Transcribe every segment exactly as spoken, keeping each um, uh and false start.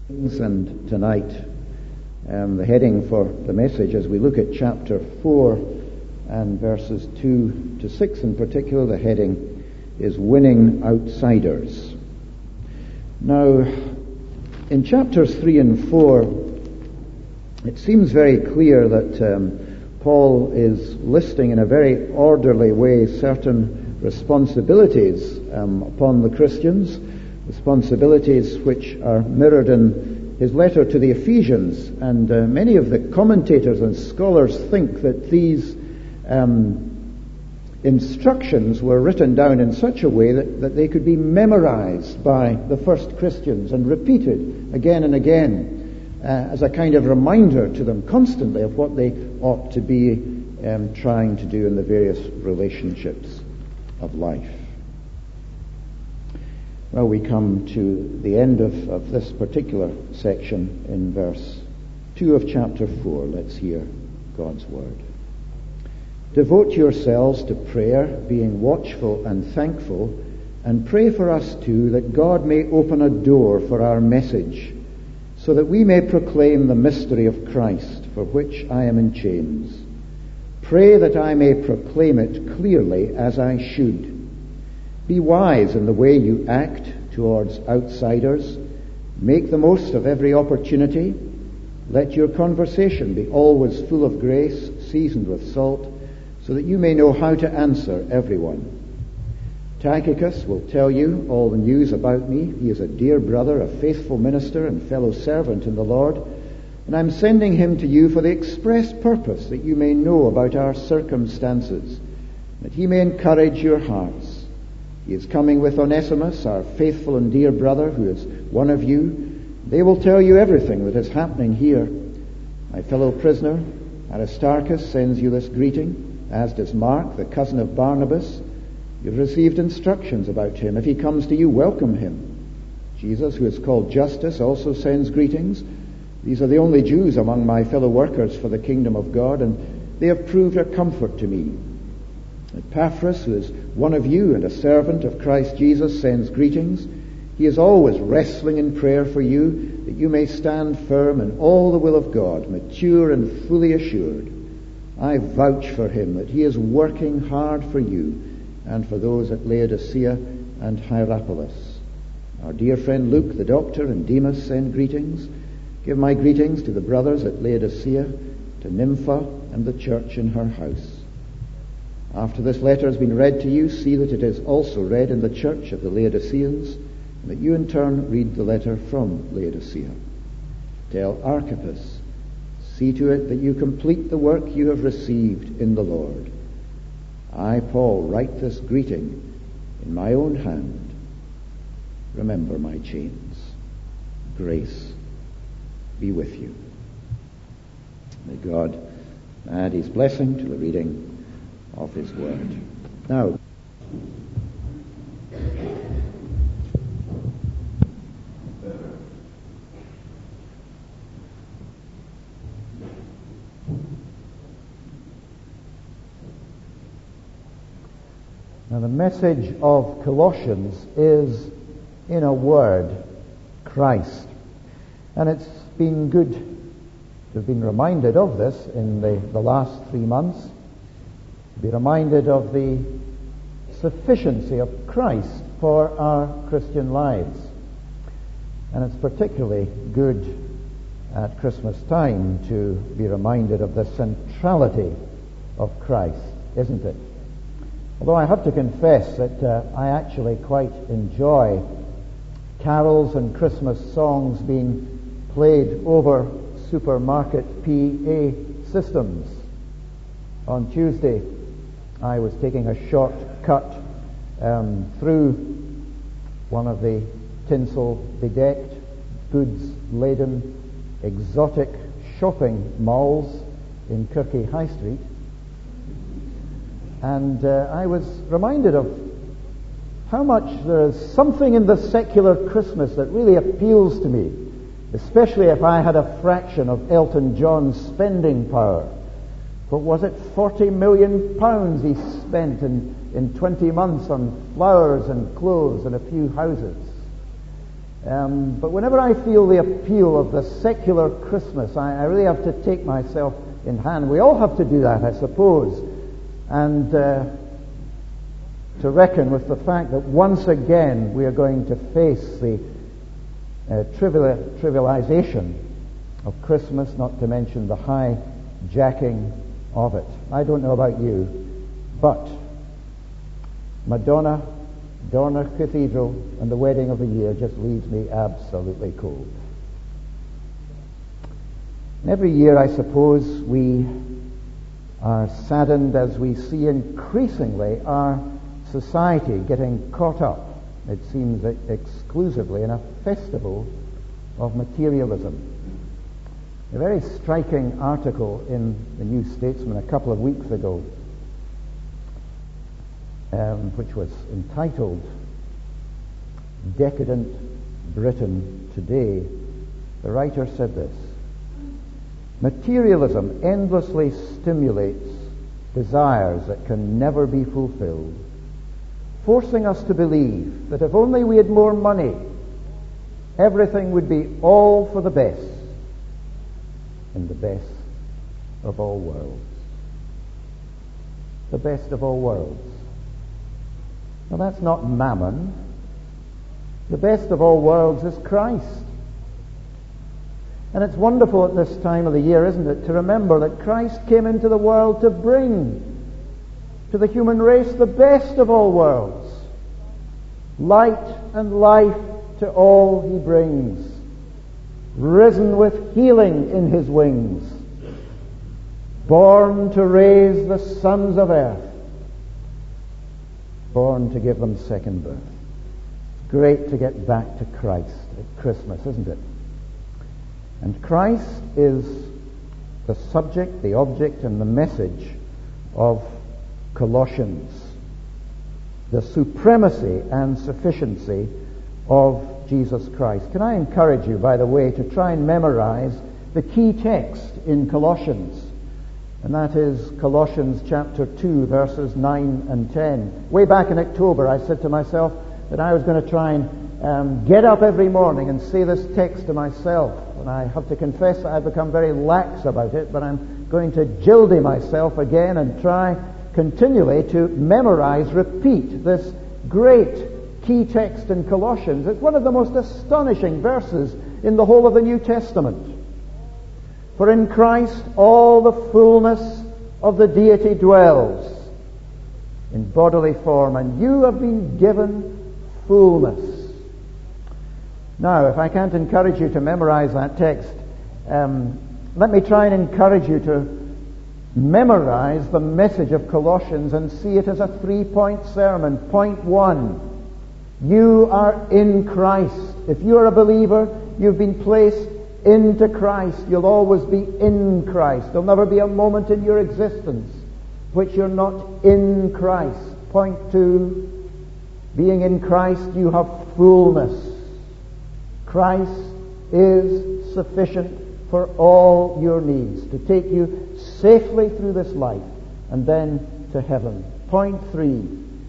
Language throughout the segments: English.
And tonight, um, the heading for the message as we look at chapter four and verses two to six in particular, the heading is Winning Outsiders. Now, in chapters three and four, it seems very clear that um, Paul is listing in a very orderly way certain responsibilities um, upon the Christians, responsibilities which are mirrored in his letter to the Ephesians. And uh, many of the commentators and scholars think that these um, instructions were written down in such a way that, that they could be memorized by the first Christians and repeated again and again uh, as a kind of reminder to them constantly of what they ought to be um, trying to do in the various relationships of life. Well, we come to the end of, of this particular section in verse two of chapter four. Let's hear God's word. Devote yourselves to prayer, being watchful and thankful, and pray for us too, that God may open a door for our message, so that we may proclaim the mystery of Christ, for which I am in chains. Pray that I may proclaim it clearly as I should. Be wise in the way you act towards outsiders. Make the most of every opportunity. Let your conversation be always full of grace, seasoned with salt, so that you may know how to answer everyone. Tychicus will tell you all the news about me. He is a dear brother, a faithful minister and fellow servant in the Lord, and I'm sending him to you for the express purpose that you may know about our circumstances, that he may encourage your hearts. He is coming with Onesimus, our faithful and dear brother, who is one of you. They will tell you everything that is happening here. My fellow prisoner, Aristarchus, sends you this greeting, as does Mark, the cousin of Barnabas. You've received instructions about him. If he comes to you, welcome him. Jesus, who is called Justus, also sends greetings. These are the only Jews among my fellow workers for the kingdom of God, and they have proved a comfort to me. Epaphras, who is one of you and a servant of Christ Jesus, sends greetings. He is always wrestling in prayer for you, that you may stand firm in all the will of God, mature and fully assured. I vouch for him that he is working hard for you and for those at Laodicea and Hierapolis. Our dear friend Luke, the doctor, and Demas send greetings. Give my greetings to the brothers at Laodicea, to Nympha and the church in her house. After this letter has been read to you, see that it is also read in the church of the Laodiceans, and that you in turn read the letter from Laodicea. Tell Archippus, see to it that you complete the work you have received in the Lord. I, Paul, write this greeting in my own hand. Remember my chains. Grace be with you. May God add his blessing to the reading of his word. Now, now the message of Colossians is, in a word, Christ. And it's been good to have been reminded of this in the, the last three months. Be reminded of the sufficiency of Christ for our Christian lives. And it's particularly good at Christmas time to be reminded of the centrality of Christ, isn't it? Although I have to confess that uh, I actually quite enjoy carols and Christmas songs being played over supermarket P A systems. On Tuesday, I was taking a short cut um, through one of the tinsel-bedecked, goods-laden, exotic shopping malls in Kirky High Street. And uh, I was reminded of how much there is something in the secular Christmas that really appeals to me, especially if I had a fraction of Elton John's spending power. What was it, forty million pounds he spent in, in twenty months on flowers and clothes and a few houses. Um, but whenever I feel the appeal of the secular Christmas, I, I really have to take myself in hand. We all have to do that, I suppose. And uh, to reckon with the fact that once again we are going to face the uh, trivial, trivialization of Christmas, not to mention the hijacking of it. I don't know about you, but Madonna, Dorner Cathedral, and the wedding of the year just leaves me absolutely cold. And every year, I suppose, we are saddened as we see increasingly our society getting caught up, it seems, exclusively in a festival of materialism. A very striking article in the New Statesman a couple of weeks ago, um, which was entitled "Decadent Britain Today." The writer said this: "Materialism endlessly stimulates desires that can never be fulfilled, forcing us to believe that if only we had more money, everything would be all for the best, in the best of all worlds." The best of all worlds. Now that's not mammon. The best of all worlds is Christ. And it's wonderful at this time of the year, isn't it, to remember that Christ came into the world to bring to the human race the best of all worlds. Light and life to all he brings. Risen with healing in his wings. Born to raise the sons of earth. Born to give them second birth. It's great to get back to Christ at Christmas, isn't it? And Christ is the subject, the object, and the message of Colossians. The supremacy and sufficiency of Jesus Christ. Can I encourage you, by the way, to try and memorize the key text in Colossians? And that is Colossians chapter two, verses nine and ten. Way back in October, I said to myself that I was going to try and um, get up every morning and say this text to myself. And I have to confess that I've become very lax about it, but I'm going to gildy myself again and try continually to memorize, repeat this great key text in Colossians. It's one of the most astonishing verses in the whole of the New Testament. For in Christ all the fullness of the deity dwells in bodily form, and you have been given fullness. Now, if I can't encourage you to memorize that text, um, let me try and encourage you to memorize the message of Colossians and see it as a three-point sermon. Point one, you are in Christ. If you are a believer, you've been placed into Christ. You'll always be in Christ. There'll never be a moment in your existence which you're not in Christ. Point two, being in Christ, you have fullness. Christ is sufficient for all your needs, to take you safely through this life and then to heaven. Point three,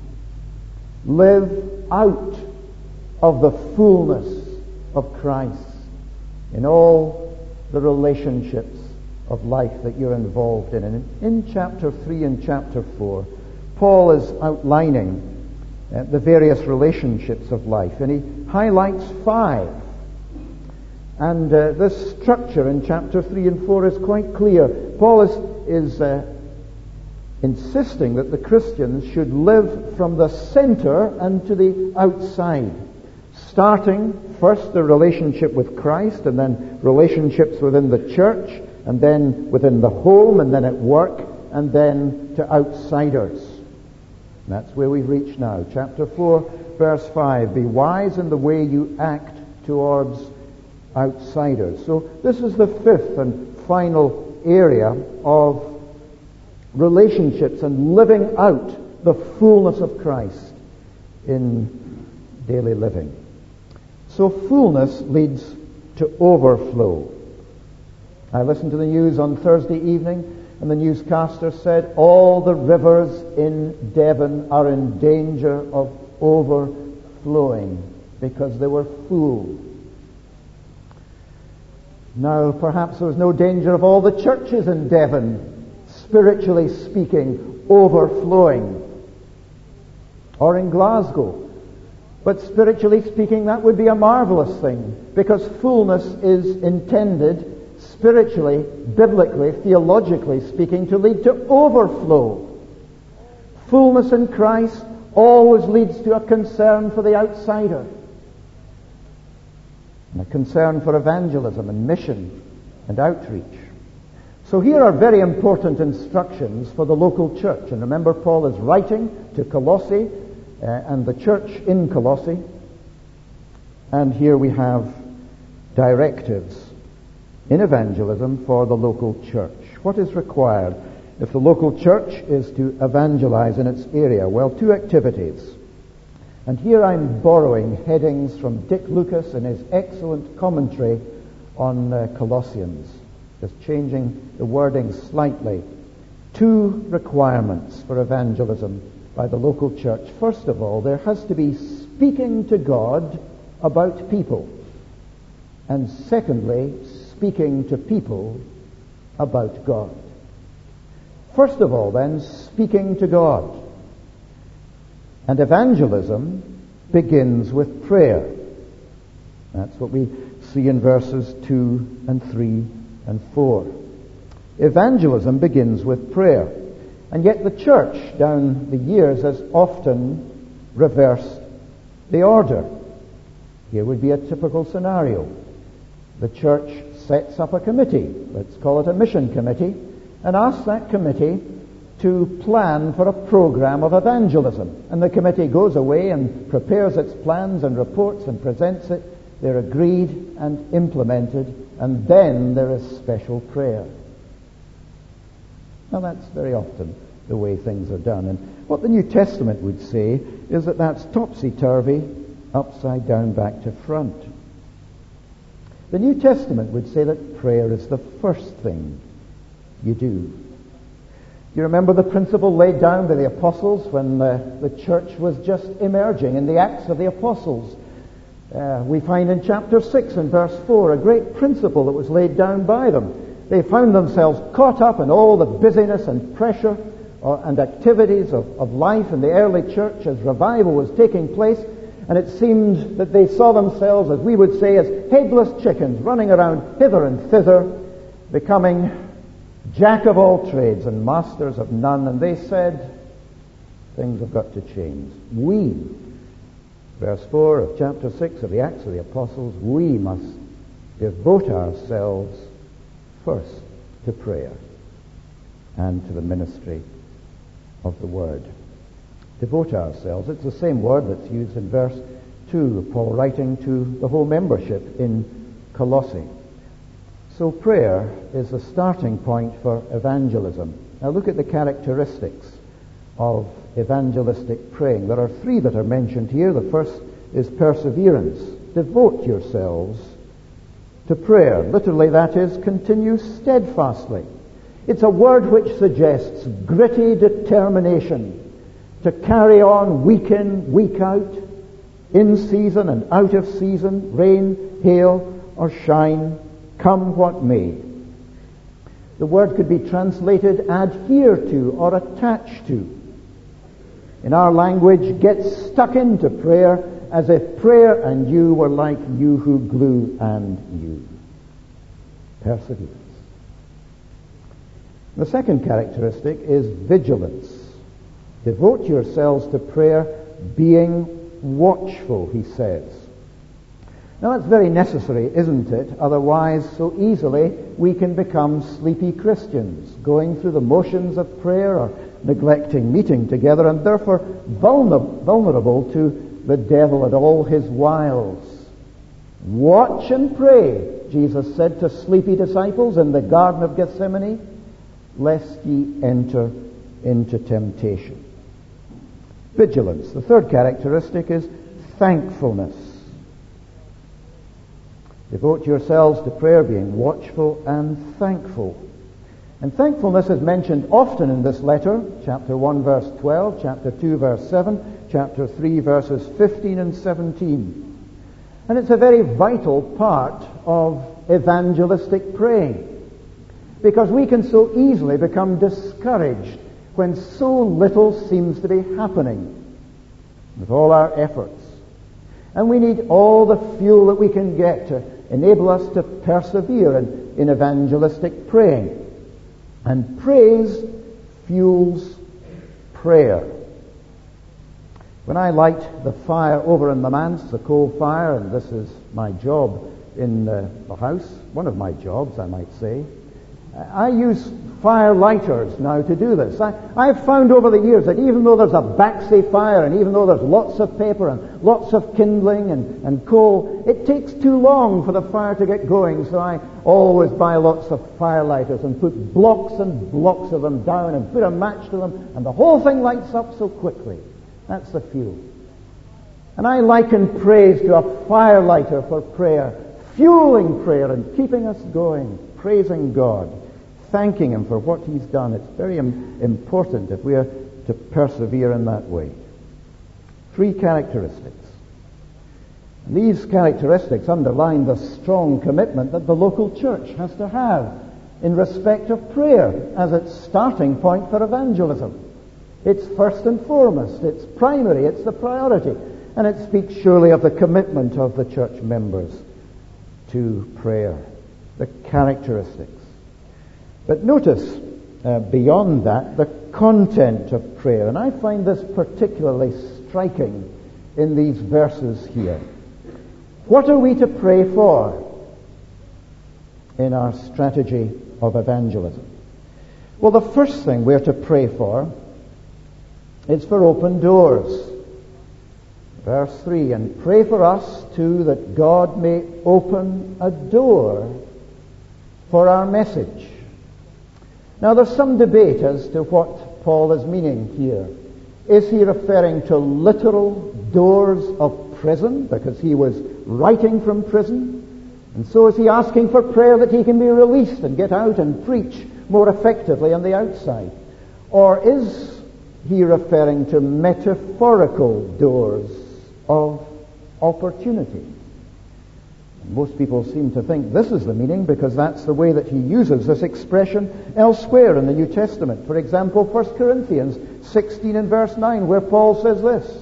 live out of the fullness of Christ in all the relationships of life that you're involved in. And in chapter three and chapter four, Paul is outlining uh, the various relationships of life, and he highlights five. And uh, this structure in chapter three and four is quite clear. Paul is, is uh, insisting that the Christians should live from the center and to the outside. Starting first the relationship with Christ, and then relationships within the church, and then within the home, and then at work, and then to outsiders. And that's where we reach now. Chapter four, verse five. Be wise in the way you act towards outsiders. So this is the fifth and final area of relationships and living out the fullness of Christ in daily living. So fullness leads to overflow. I listened to the news on Thursday evening, and the newscaster said all the rivers in Devon are in danger of overflowing because they were full. Now, perhaps there was no danger of all the churches in Devon, spiritually speaking, overflowing, or in Glasgow. But spiritually speaking, that would be a marvelous thing, because fullness is intended, spiritually, biblically, theologically speaking, to lead to overflow. Fullness in Christ always leads to a concern for the outsider, and a concern for evangelism and mission and outreach. So here are very important instructions for the local church. And remember, Paul is writing to Colossae uh, and the church in Colossae. And here we have directives in evangelism for the local church. What is required if the local church is to evangelize in its area? Well, two activities. And here I'm borrowing headings from Dick Lucas in his excellent commentary on uh, Colossians, just changing the wording slightly. Two requirements for evangelism by the local church. First of all, there has to be speaking to God about people. And secondly, speaking to people about God. First of all, then, speaking to God. And evangelism begins with prayer. That's what we see in verses two and three and four. Evangelism begins with prayer. And yet the church down the years has often reversed the order. Here would be a typical scenario. The church sets up a committee, let's call it a mission committee, and asks that committee to plan for a program of evangelism. And the committee goes away and prepares its plans and reports and presents it. They're agreed and implemented, and then there is special prayer. Now that's very often the way things are done. And what the New Testament would say is that that's topsy-turvy, upside down, back to front. The New Testament would say that prayer is the first thing you do. Do you remember the principle laid down by the apostles when the, the church was just emerging in the Acts of the Apostles? Uh, we find in chapter six and verse four a great principle that was laid down by them. They found themselves caught up in all the busyness and pressure uh, and activities of, of life in the early church as revival was taking place, and it seemed that they saw themselves, as we would say, as headless chickens running around hither and thither, becoming jack of all trades and masters of none. And they said, things have got to change. We, verse four of chapter six of the Acts of the Apostles, we must devote ourselves first to prayer and to the ministry of the Word. Devote ourselves. It's the same word that's used in verse two, Paul writing to the whole membership in Colossae. So prayer is the starting point for evangelism. Now look at the characteristics of evangelistic praying. There are three that are mentioned here. The first is perseverance. Devote yourselves to prayer. Literally, that is, continue steadfastly. It's a word which suggests gritty determination to carry on week in, week out, in season and out of season, rain, hail, or shine, come what may. The word could be translated adhere to or attach to. In our language, get stuck into prayer as if prayer and you were like you who glue and you. Perseverance. The second characteristic is vigilance. Devote yourselves to prayer, being watchful, he says. Now that's very necessary, isn't it? Otherwise, so easily we can become sleepy Christians, going through the motions of prayer or neglecting meeting together, and therefore vulnerable to the devil and all his wiles. Watch and pray, Jesus said to sleepy disciples in the Garden of Gethsemane, lest ye enter into temptation. Vigilance. The third characteristic is thankfulness. Devote yourselves to prayer, being watchful and thankful. And thankfulness is mentioned often in this letter, chapter one, verse twelve, chapter two, verse seven, chapter three, verses fifteen and seventeen. And it's a very vital part of evangelistic praying. Because we can so easily become discouraged when so little seems to be happening with all our efforts. And we need all the fuel that we can get to enable us to persevere in, in evangelistic praying. And praise fuels prayer. When I light the fire over in the manse, the coal fire, and this is my job in uh, the house, one of my jobs, I might say, I use fire lighters now to do this. I, I've found over the years that even though there's a baxi fire, and even though there's lots of paper and lots of kindling and, and coal, it takes too long for the fire to get going, so I always buy lots of fire lighters and put blocks and blocks of them down and put a match to them, and the whole thing lights up so quickly. That's the fuel. And I liken praise to a fire lighter for prayer, fueling prayer and keeping us going, praising God, thanking Him for what He's done. It's very im- important if we are to persevere in that way. Three characteristics. And these characteristics underline the strong commitment that the local church has to have in respect of prayer as its starting point for evangelism. It's first and foremost, it's primary, it's the priority. And it speaks surely of the commitment of the church members to prayer, the characteristics. But notice, uh, beyond that, the content of prayer. And I find this particularly striking in these verses here. What are we to pray for in our strategy of evangelism? Well, the first thing we're to pray for is for open doors. Verse three, and pray for us too that God may open a door for our message. Now there's some debate as to what Paul is meaning here. Is he referring to literal doors of prison because he was writing from prison? And so is he asking for prayer that he can be released and get out and preach more effectively on the outside? Or is he referring to metaphorical doors of opportunity? Most people seem to think this is the meaning because that's the way that he uses this expression elsewhere in the New Testament. For example, First Corinthians sixteen and verse nine, where Paul says this,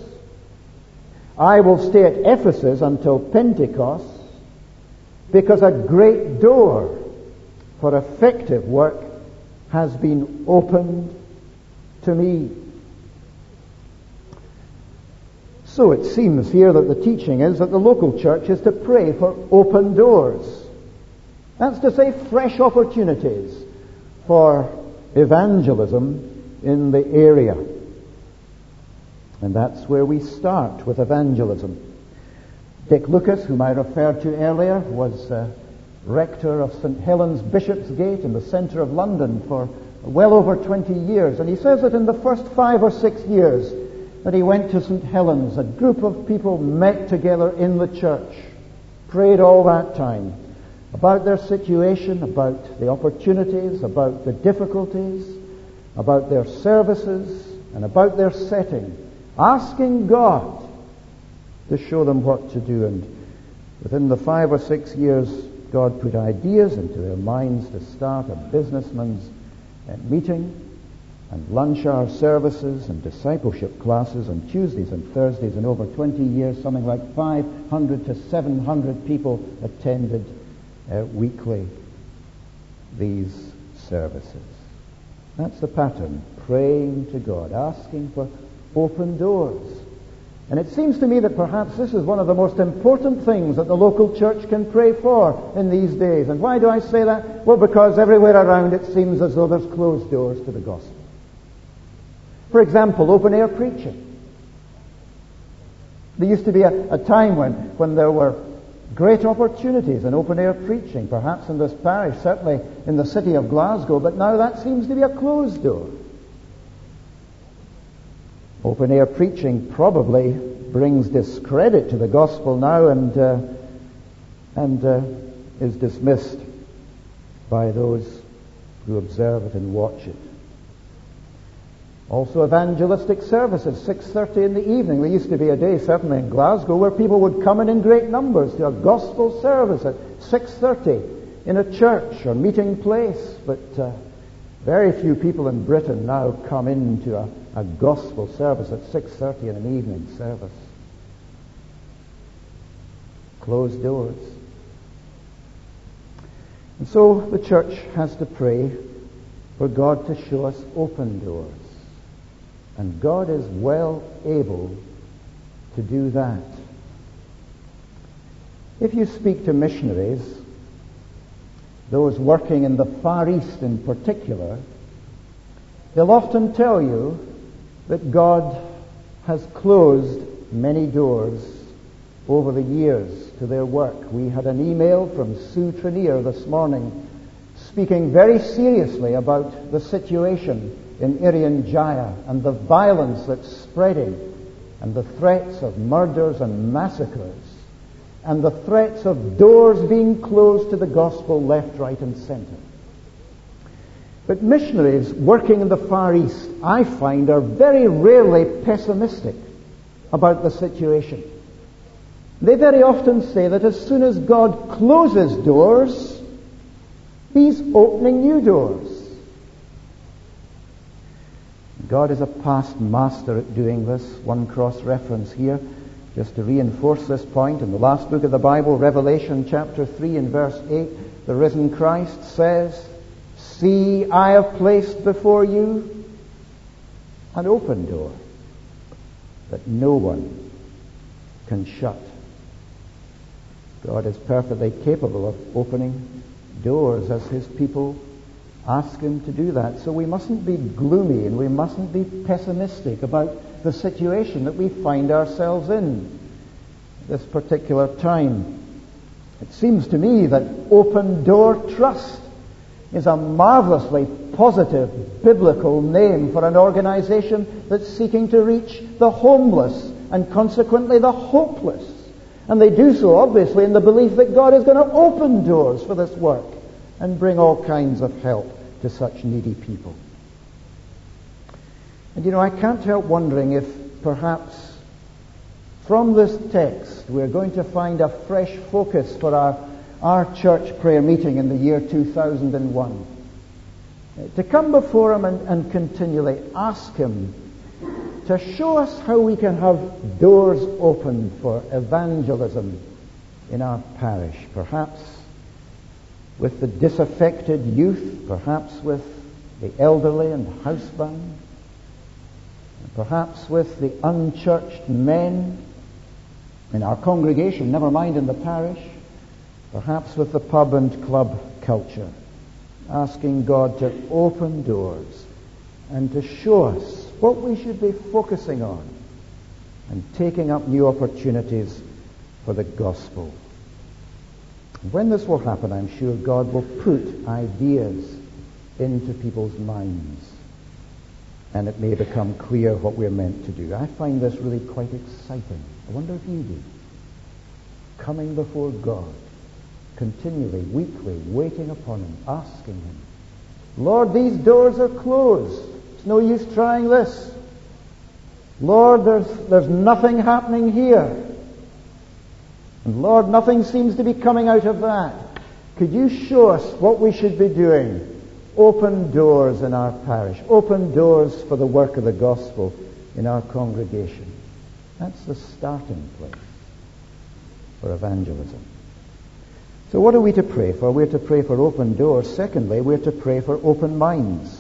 I will stay at Ephesus until Pentecost because a great door for effective work has been opened to me. So it seems here that the teaching is that the local church is to pray for open doors. That's to say, fresh opportunities for evangelism in the area. And that's where we start with evangelism. Dick Lucas, whom I referred to earlier, was uh, rector of Saint Helens Bishopsgate in the centre of London for well over twenty years. And he says that in the first five or six years that he went to Saint Helens, a group of people met together in the church, prayed all that time about their situation, about the opportunities, about the difficulties, about their services, and about their setting, asking God to show them what to do. And within the five or six years, God put ideas into their minds to start a businessman's uh, meeting, and lunch hour services and discipleship classes on Tuesdays and Thursdays. And over twenty years, something like five hundred to seven hundred people attended uh, weekly these services. That's the pattern, praying to God, asking for open doors. And it seems to me that perhaps this is one of the most important things that the local church can pray for in these days. And why do I say that? Well, because everywhere around it seems as though there's closed doors to the gospel. For example, open-air preaching. There used to be a, a time when, when there were great opportunities in open-air preaching, perhaps in this parish, certainly in the city of Glasgow, but now that seems to be a closed door. Open-air preaching probably brings discredit to the gospel now and, uh, and uh, is dismissed by those who observe it and watch it. Also evangelistic services, six thirty in the evening. There used to be a day, certainly in Glasgow, where people would come in in great numbers to a gospel service at six thirty in a church or meeting place. But uh, very few people in Britain now come into a, a gospel service at six thirty in an evening service. Closed doors. And so the church has to pray for God to show us open doors. And God is well able to do that. If you speak to missionaries, those working in the Far East in particular, they'll often tell you that God has closed many doors over the years to their work. We had an email from Sue Trenier this morning speaking very seriously about the situation in Irian Jaya and the violence that's spreading and the threats of murders and massacres and the threats of doors being closed to the gospel left, right and center. But missionaries working in the Far East, I find, are very rarely pessimistic about the situation. They very often say that as soon as God closes doors, He's opening new doors. God is a past master at doing this. One cross-reference here, just to reinforce this point. In the last book of the Bible, Revelation chapter three and verse eight, the risen Christ says, "See, I have placed before you an open door that no one can shut." God is perfectly capable of opening doors as His people ask Him to do that. So we mustn't be gloomy and we mustn't be pessimistic about the situation that we find ourselves in this particular time. It seems to me that Open Door Trust is a marvelously positive biblical name for an organization that's seeking to reach the homeless and consequently the hopeless. And they do so obviously in the belief that God is going to open doors for this work and bring all kinds of help to such needy people. And you know, I can't help wondering if perhaps from this text we're going to find a fresh focus for our, our church prayer meeting in the year two thousand one. To come before Him and, and continually ask Him to show us how we can have doors open for evangelism in our parish, perhaps with the disaffected youth, perhaps with the elderly and housebound, perhaps with the unchurched men in our congregation, never mind in the parish, perhaps with the pub and club culture, asking God to open doors and to show us what we should be focusing on and taking up new opportunities for the gospel. When this will happen, I'm sure God will put ideas into people's minds and it may become clear what we're meant to do. I find this really quite exciting. I wonder if you do. Coming before God, continually, weekly, waiting upon Him, asking Him, Lord, these doors are closed. It's no use trying this. Lord, there's, there's nothing happening here. And Lord, nothing seems to be coming out of that. Could you show us what we should be doing? Open doors in our parish. Open doors for the work of the gospel in our congregation. That's the starting place for evangelism. So what are we to pray for? We're to pray for open doors. Secondly, we're to pray for open minds.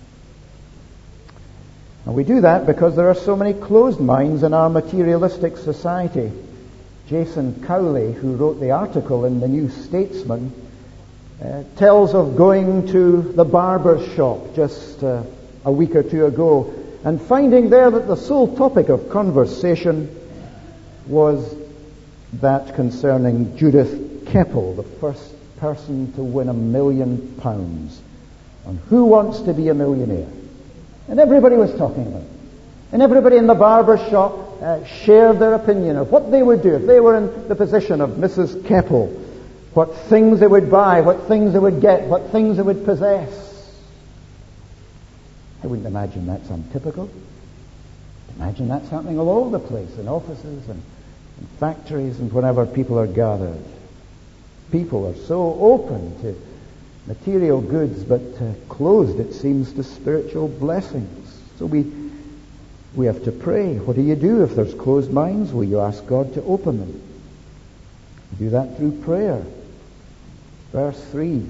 And we do that because there are so many closed minds in our materialistic society. Jason Cowley, who wrote the article in the New Statesman, uh, tells of going to the barber's shop just uh, a week or two ago and finding there that the sole topic of conversation was that concerning Judith Keppel, the first person to win a million pounds, on who wants to be a millionaire. And everybody was talking about it. And everybody in the barber shop uh, shared their opinion of what they would do if they were in the position of Missus Keppel, what things they would buy, what things they would get, what things they would possess. I wouldn't imagine that's untypical. Imagine that's happening all over the place, in offices and in factories and whenever people are gathered. People are so open to material goods, but uh, closed, it seems, to spiritual blessings. So we we have to pray. What do you do if there's closed minds? Well, you ask God to open them. You do that through prayer. Verse three.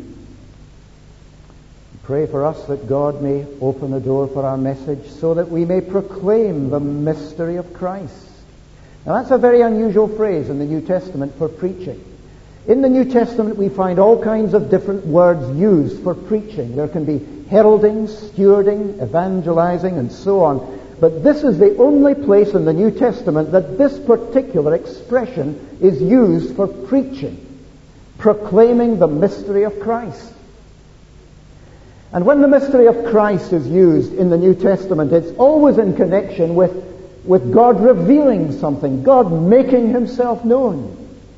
Pray for us that God may open the door for our message so that we may proclaim the mystery of Christ. Now that's a very unusual phrase in the New Testament for preaching. In the New Testament we find all kinds of different words used for preaching. There can be heralding, stewarding, evangelizing, and so on. But this is the only place in the New Testament that this particular expression is used for preaching, proclaiming the mystery of Christ. And when the mystery of Christ is used in the New Testament, it's always in connection with, with God revealing something, God making himself known.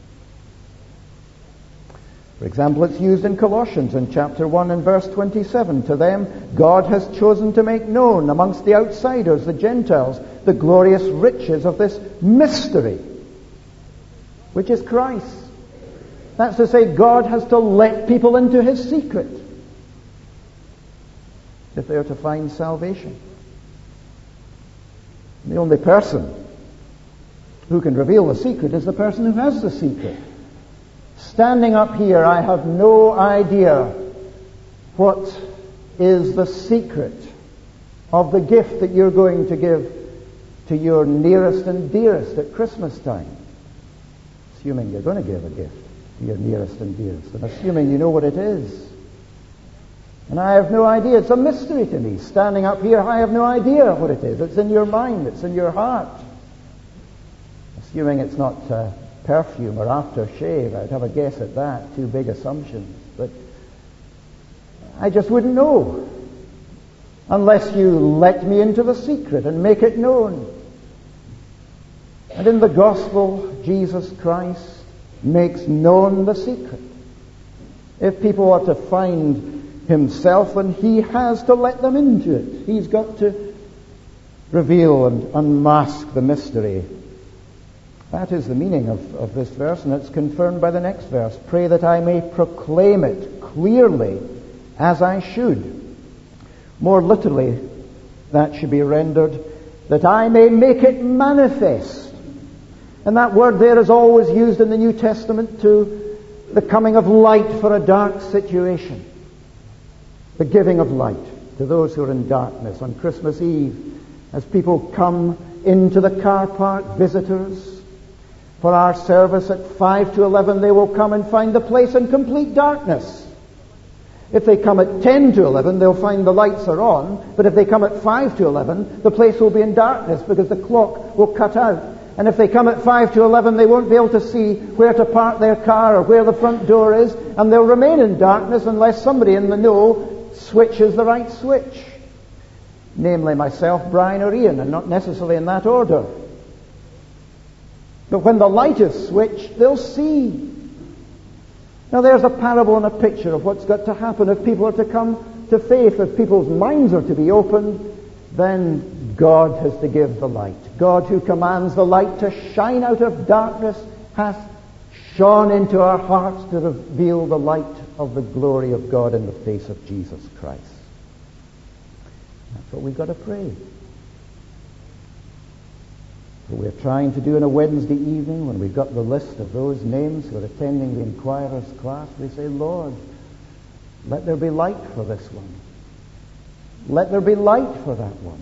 For example, it's used in Colossians in chapter one and verse twenty-seven. To them, God has chosen to make known amongst the outsiders, the Gentiles, the glorious riches of this mystery, which is Christ. That's to say, God has to let people into his secret if they are to find salvation. The only person who can reveal the secret is the person who has the secret. Standing up here, I have no idea what is the secret of the gift that you're going to give to your nearest and dearest at Christmas time. Assuming you're going to give a gift to your nearest and dearest, and assuming you know what it is. And I have no idea. It's a mystery to me. Standing up here, I have no idea what it is. It's in your mind. It's in your heart. Assuming it's not uh, perfume or aftershave, I'd have a guess at that. Two big assumptions. But I just wouldn't know unless you let me into the secret and make it known. And in the gospel, Jesus Christ makes known the secret. If people are to find himself, and he has to let them into it. He's got to reveal and unmask the mystery. That is the meaning of, of this verse, and it's confirmed by the next verse. Pray that I may proclaim it clearly as I should. More literally, that should be rendered, that I may make it manifest. And that word there is always used in the New Testament to the coming of light for a dark situation. The giving of light to those who are in darkness on Christmas Eve. As people come into the car park, visitors, for our service at five to eleven, they will come and find the place in complete darkness. If they come at ten to eleven, they'll find the lights are on. But if they come at five to eleven, the place will be in darkness because the clock will cut out. And if they come at five to eleven, they won't be able to see where to park their car or where the front door is. And they'll remain in darkness unless somebody in the know switches the right switch. Namely myself, Brian, or Ian, and not necessarily in that order. But when the light is switched, they'll see. Now there's a parable and a picture of what's got to happen if people are to come to faith. If people's minds are to be opened, then God has to give the light. God, who commands the light to shine out of darkness, hath shone into our hearts to reveal the light of the glory of God in the face of Jesus Christ. That's what we've got to pray. What we're trying to do on a Wednesday evening, when we've got the list of those names who are attending the Inquirer's class, we say, Lord, let there be light for this one. Let there be light for that one.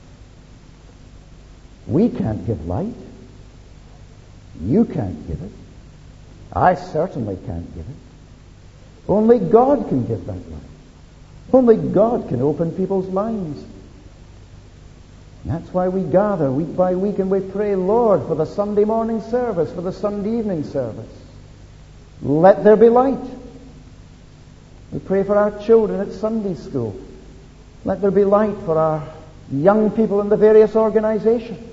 We can't give light. You can't give it. I certainly can't give it. Only God can give that light. Only God can open people's minds. And that's why we gather week by week and we pray, Lord, for the Sunday morning service, for the Sunday evening service. Let there be light. We pray for our children at Sunday school. Let there be light for our young people in the various organizations.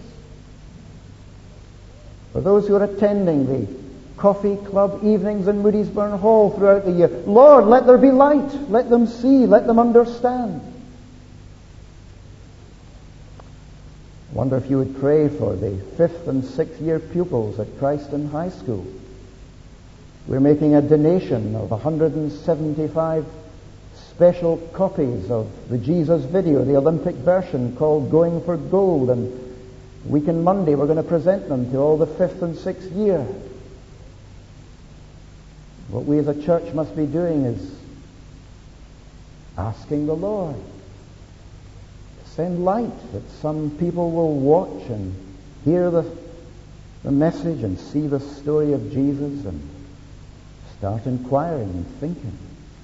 For those who are attending the coffee club evenings in Moodiesburn Hall throughout the year. Lord, let there be light. Let them see. Let them understand. I wonder if you would pray for the fifth and sixth year pupils at Christon High School. We're making a donation of one hundred seventy-five special copies of the Jesus video, the Olympic version called Going for Gold, and week in Monday we're going to present them to all the fifth and sixth year. What we as a church must be doing is asking the Lord to send light, that some people will watch and hear the, the message and see the story of Jesus and start inquiring and thinking,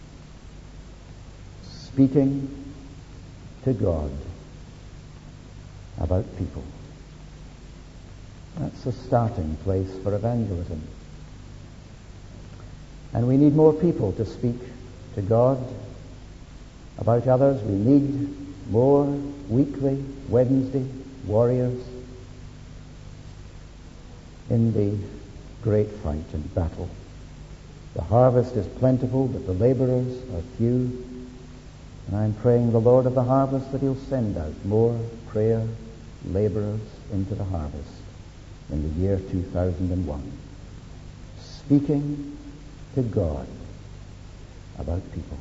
speaking to God about people. That's the starting place for evangelism. And we need more people to speak to God about others. We need more weekly, Wednesday warriors in the great fight and battle. The harvest is plentiful, but the laborers are few. And I'm praying the Lord of the harvest that He'll send out more prayer laborers into the harvest in the year two thousand one, speaking to God about people.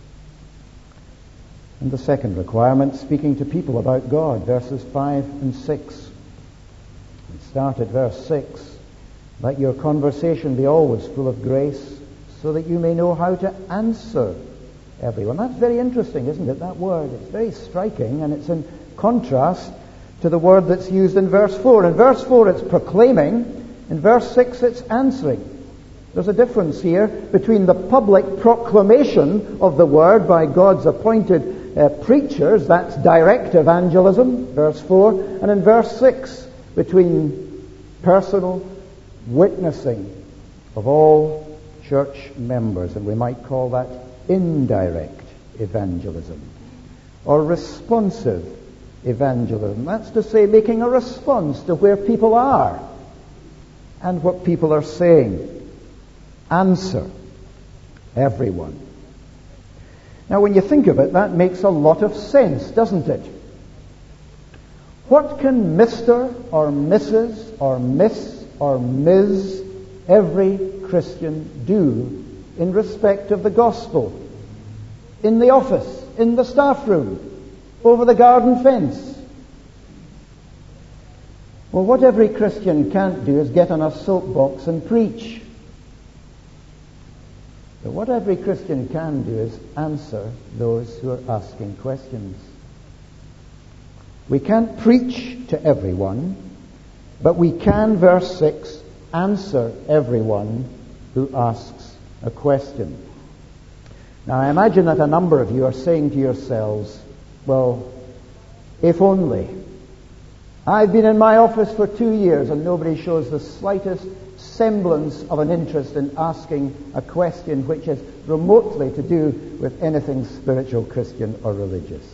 And the second requirement, speaking to people about God, verses five and six. And start at verse six. Let your conversation be always full of grace, so that you may know how to answer everyone. That's very interesting, isn't it, that word? It's very striking, and it's in contrast to the word that's used in verse four. In verse four it's proclaiming. In verse six it's answering. There's a difference here between the public proclamation of the word by God's appointed uh, preachers, that's direct evangelism, verse four, and in verse six, between personal witnessing of all church members, and we might call that indirect evangelism, or responsive evangelism. That's to say, making a response to where people are and what people are saying. Answer everyone. Now, when you think of it, that makes a lot of sense, doesn't it? What can Mister or Missus or Miss or Miz every Christian do in respect of the gospel? In the office, in the staff room, over the garden fence? Well, what every Christian can't do is get on a soapbox and preach. But what every Christian can do is answer those who are asking questions. We can't preach to everyone, but we can, verse six, answer everyone who asks a question. Now, I imagine that a number of you are saying to yourselves, well, if only. I've been in my office for two years and nobody shows the slightest semblance of an interest in asking a question which is remotely to do with anything spiritual, Christian, or religious.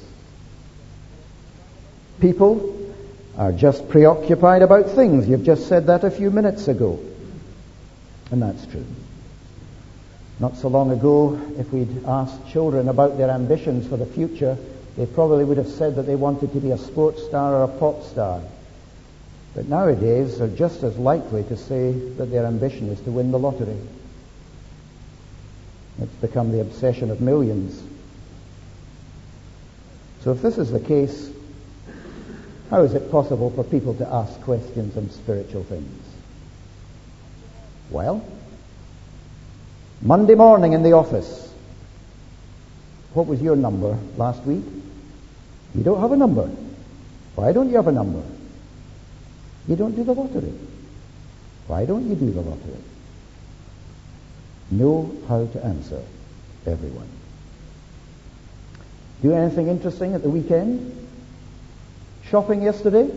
People are just preoccupied about things. You've just said that a few minutes ago. And that's true. Not so long ago, if we'd asked children about their ambitions for the future, they probably would have said that they wanted to be a sports star or a pop star. But nowadays, they're just as likely to say that their ambition is to win the lottery. It's become the obsession of millions. So if this is the case, how is it possible for people to ask questions on spiritual things? Well, Monday morning in the office. What was your number last week? You don't have a number. Why don't you have a number? You don't do the lottery. Why don't you do the lottery? Know how to answer everyone. Do anything interesting at the weekend? Shopping yesterday?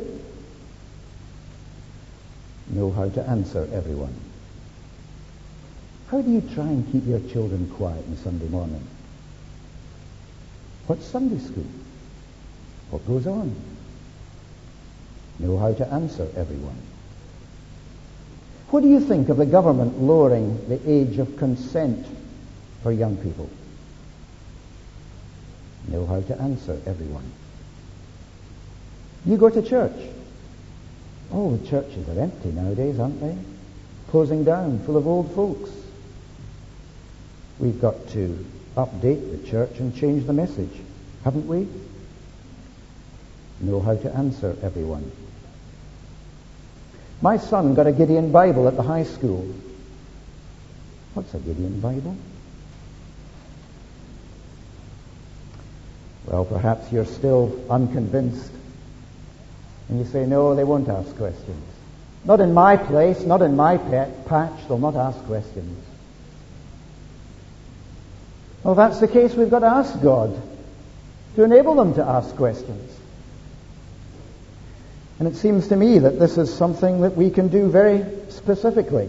Know how to answer everyone. How do you try and keep your children quiet on Sunday morning? What's Sunday school? What goes on? Know how to answer everyone. What do you think of the government lowering the age of consent for young people? Know how to answer everyone. You go to church. All the churches are empty nowadays, aren't they? Closing down, full of old folks. We've got to update the church and change the message, haven't we? Know how to answer everyone. My son got a Gideon Bible at the high school. What's a Gideon Bible? Well, perhaps you're still unconvinced. And you say, no, they won't ask questions. Not in my place, not in my pet patch, they'll not ask questions. Well, if that's the case, we've got to ask God to enable them to ask questions. And it seems to me that this is something that we can do very specifically.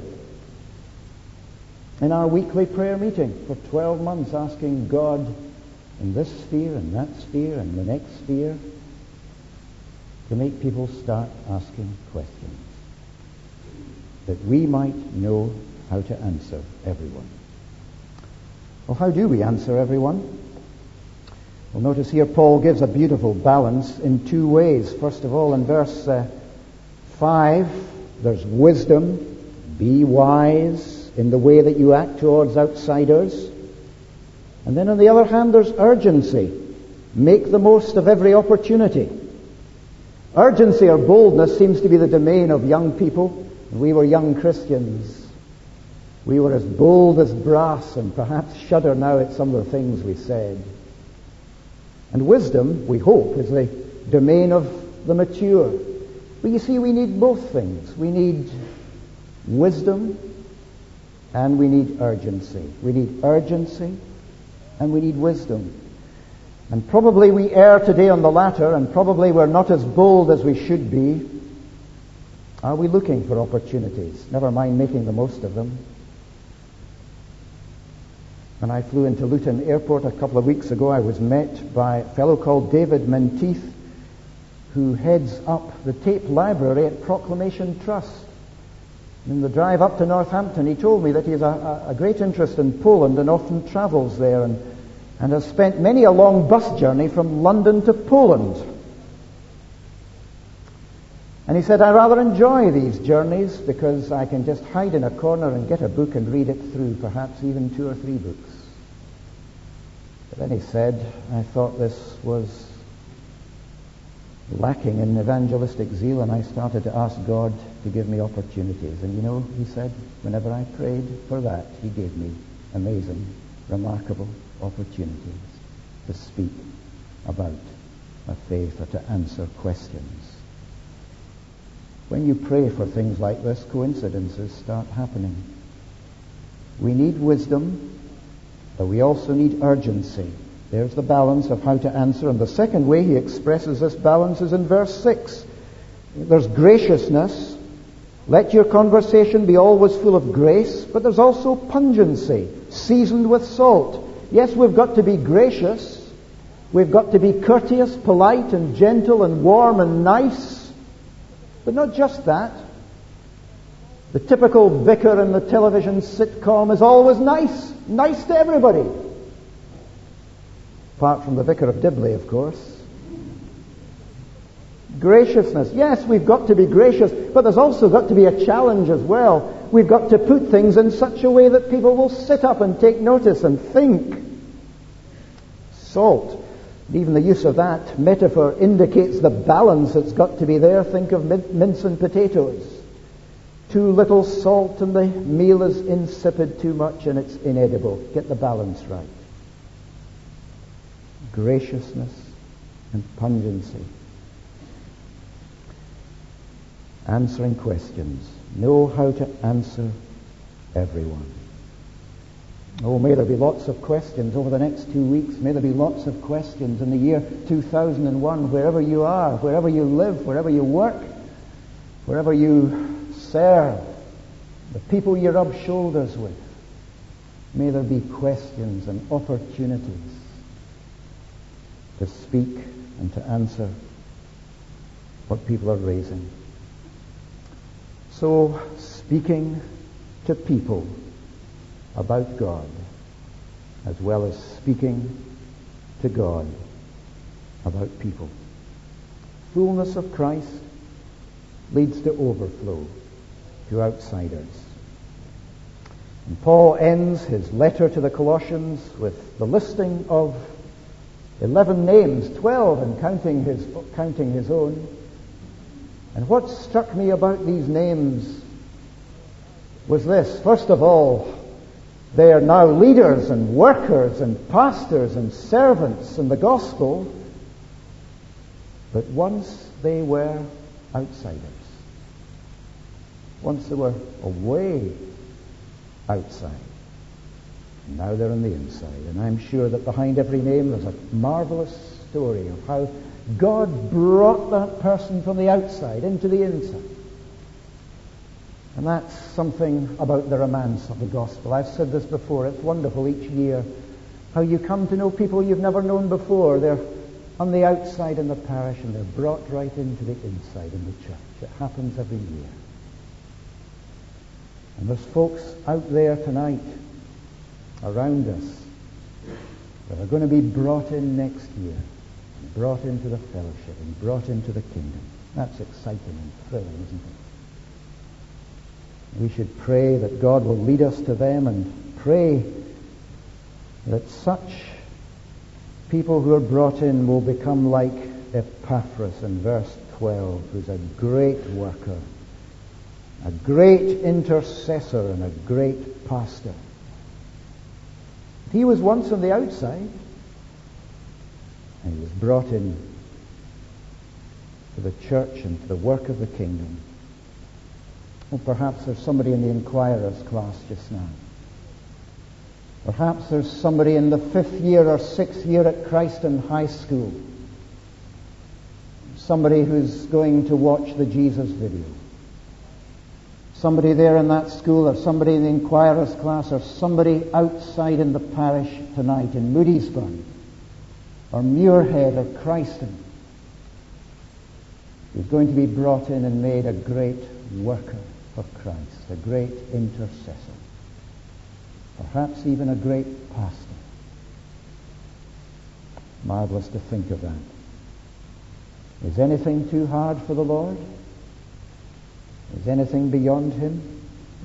In our weekly prayer meeting for twelve months, asking God in this sphere and that sphere and the next sphere to make people start asking questions, that we might know how to answer everyone. Well, how do we answer everyone? Well, notice here Paul gives a beautiful balance in two ways. First of all, in verse uh, five, there's wisdom. Be wise in the way that you act towards outsiders. And then on the other hand, there's urgency. Make the most of every opportunity. Urgency or boldness seems to be the domain of young people. When we were young Christians, we were as bold as brass and perhaps shudder now at some of the things we said. And wisdom, we hope, is the domain of the mature. But you see, we need both things. We need wisdom and we need urgency. We need urgency and we need wisdom. And probably we err today on the latter, and probably we're not as bold as we should be. Are we looking for opportunities? Never mind making the most of them. When I flew into Luton Airport a couple of weeks ago, I was met by a fellow called David Menteith, who heads up the tape library at Proclamation Trust. In the drive up to Northampton, he told me that he has a, a great interest in Poland and often travels there and, and has spent many a long bus journey from London to Poland. And he said, I rather enjoy these journeys because I can just hide in a corner and get a book and read it through, perhaps even two or three books. But then he said, I thought this was lacking in evangelistic zeal, and I started to ask God to give me opportunities. And you know, he said, whenever I prayed for that, he gave me amazing, remarkable opportunities to speak about a faith or to answer questions. When you pray for things like this, coincidences start happening. We need wisdom, but we also need urgency. There's the balance of how to answer. And the second way he expresses this balance is in verse six. There's graciousness. Let your conversation be always full of grace, but there's also pungency, seasoned with salt. Yes, we've got to be gracious. We've got to be courteous, polite, and gentle, and warm, and nice. But not just that. The typical vicar in the television sitcom is always nice. Nice to everybody. Apart from the Vicar of Dibley, of course. Graciousness. Yes, we've got to be gracious, but there's also got to be a challenge as well. We've got to put things in such a way that people will sit up and take notice and think. Salt. Even the use of that metaphor indicates the balance that's got to be there. Think of min- mince and potatoes. Too little salt and the meal is insipid, too much and it's inedible. Get the balance right. Graciousness and pungency. Answering questions. Know how to answer everyone. Oh, may there be lots of questions over the next two weeks. May there be lots of questions in the year two thousand one, wherever you are, wherever you live, wherever you work, wherever you serve, the people you rub shoulders with. May there be questions and opportunities to speak and to answer what people are raising. So, speaking to people about God, as well as speaking to God about people. Fullness of Christ, leads to overflow to outsiders. And Paul ends his letter to the Colossians with the listing of eleven names, twelve and counting his, counting his own. And what struck me about these names was this. First of all, they are now leaders and workers and pastors and servants in the gospel, but once they were outsiders. Once they were away outside. Now they're on the inside. And I'm sure that behind every name there's a marvelous story of how God brought that person from the outside into the inside. And that's something about the romance of the gospel. I've said this before. It's wonderful each year how you come to know people you've never known before. They're on the outside in the parish and they're brought right into the inside in the church. It happens every year. And there's folks out there tonight around us that are going to be brought in next year, brought into the fellowship and brought into the kingdom. That's exciting and thrilling, isn't it? We should pray that God will lead us to them, and pray that such people who are brought in will become like Epaphras in verse twelve, who's a great worker, a great intercessor, and a great pastor. He was once on the outside, and he was brought in to the church and to the work of the kingdom. Well, perhaps there's somebody in the inquirer's class just now. Perhaps there's somebody in the fifth year or sixth year at Christon High School. Somebody who's going to watch the Jesus video. Somebody there in that school, or somebody in the inquirer's class, or somebody outside in the parish tonight in Moodiesburn, or Muirhead, or Christon, who's going to be brought in and made a great worker for Christ, a great intercessor, perhaps even a great pastor. Marvelous to think of that. Is anything too hard for the Lord? Is anything beyond him?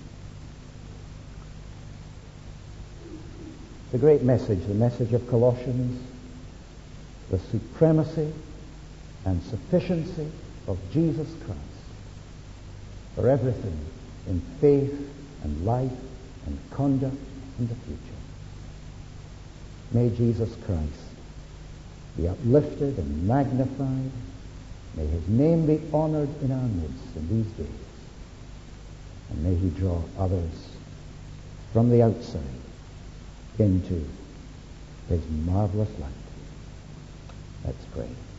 It's a great message, the message of Colossians, the supremacy and sufficiency of Jesus Christ for everything in faith and life and conduct in the future. May Jesus Christ be uplifted and magnified. May his name be honored in our midst in these days. And may he draw others from the outside into his marvelous light. Let's pray.